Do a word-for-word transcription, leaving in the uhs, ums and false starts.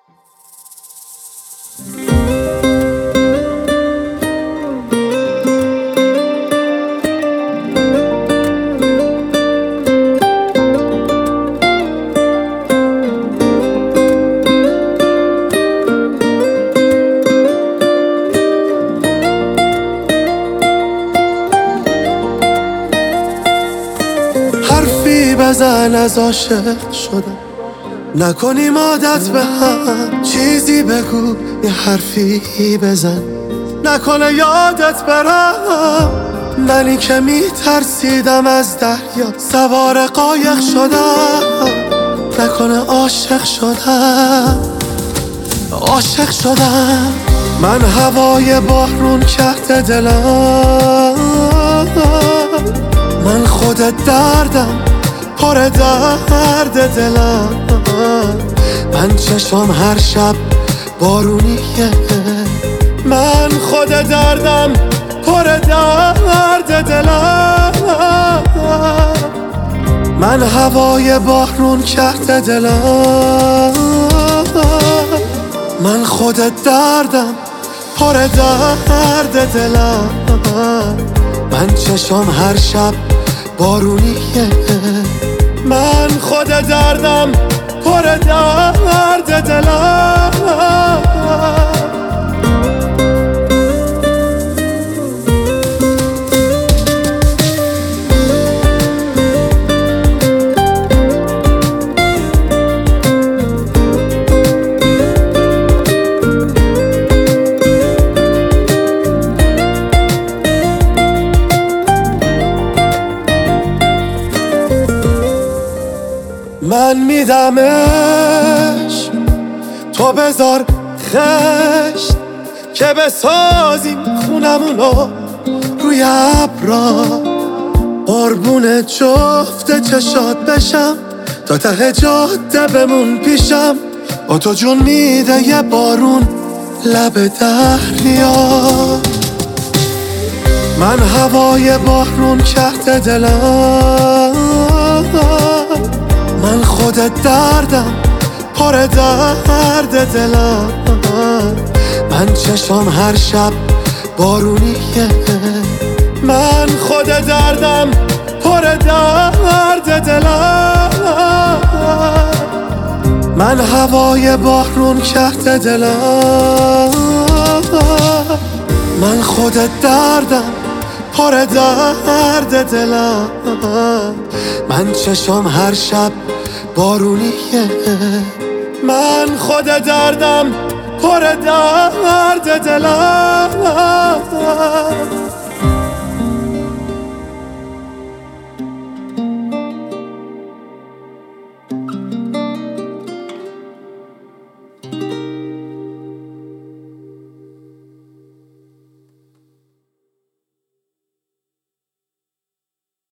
حرفی بزن از عاشق شدم، نکنیم عادت به هم. چیزی بگو، یه حرفی بزن، نکنه یادت برم. منی که میترسیدم از دریا سوار قایق شدم، نکنه عاشق شدم عاشق شدم. من هوای بارون کرده دلم، من خود دردم پر درد دلم. من چشم هر شب بارونیه، من خود دردم پر درد دلم. من هوای بارون کرده دلم، من خود دردم پر درد دلم. من چشم هر شب بارونیه، من خود دردم پر درد دلم. من میدمش، تو بذار خشت که بسازیم خونمونو روی ابرا. قربون جفت چشات بشم تا ته جاده بمون پیشم. با تو جون میده یه بارون لب دریا. من هوای بارون کرده دلم، من خود دردم پر درد دلم. من چشم هر شب بارونیه، من خود دردم پر درد دلم. من هوای بارون کرده دلم، من خود دردم پر درد دلم. من چشم هر شب بارونیه، من خود دردم پر درد دلم.